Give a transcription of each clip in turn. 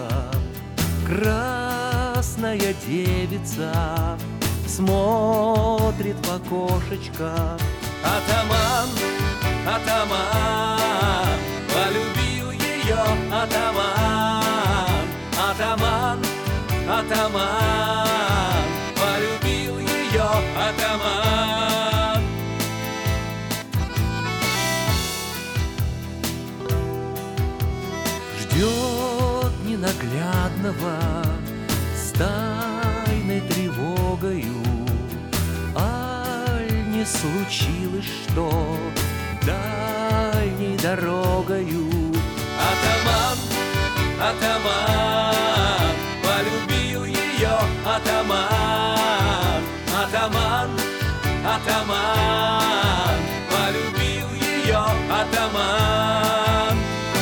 Красная девица смотрит в окошечко. Атаман, атаман, полюбил ее атаман. Атаман, атаман, полюбил ее атаман. Ждет ненаглядного с тайной тревогою. Аль не случилось что дальней дорогою? Атаман, атаман, полюбил ее атаман. Атаман, атаман, полюбил ее атаман.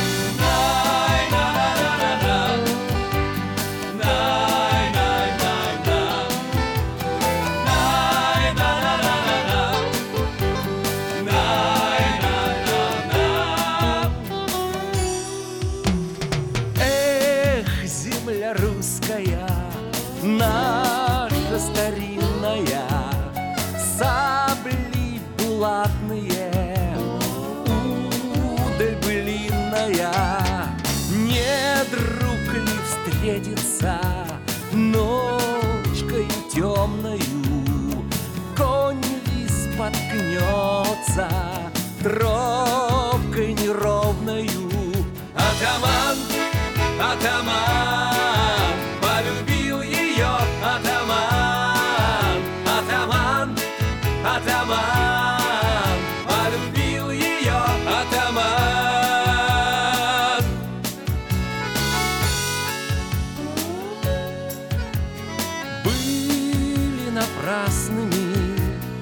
Русская, наша старинная, сабли булатные, удаль былинная. Не друг ли встретится ночкою темною? Конь ли споткнется тропкой неровною? Атаман, атаман, полюбил ее атаман. Атаман, атаман, полюбил ее атаман. Были напрасными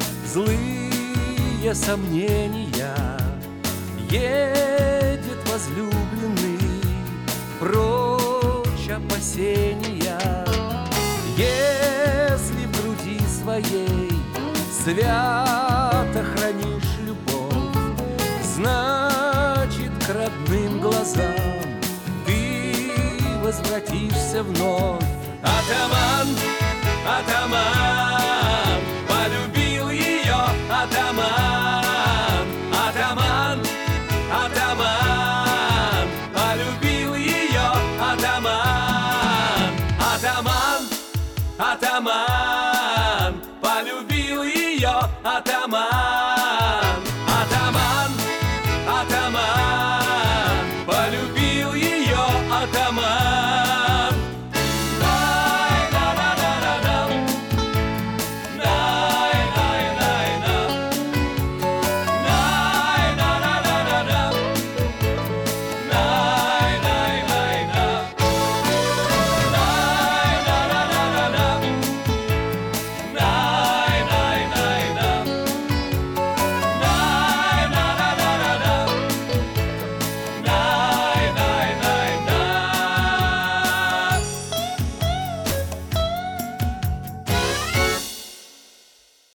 злые сомнения. Едет возлюбленный прочь опасения. Если в груди своей свято хранишь любовь, значит, к родным глазам ты возвратишься вновь. Атаман, атаман, полюбил ее атаман. Атаман, атаман, полюбил ее атаман. Атаман, атаман, полюбил ее атаман. Атаман, атаман, полюбил ее атаман.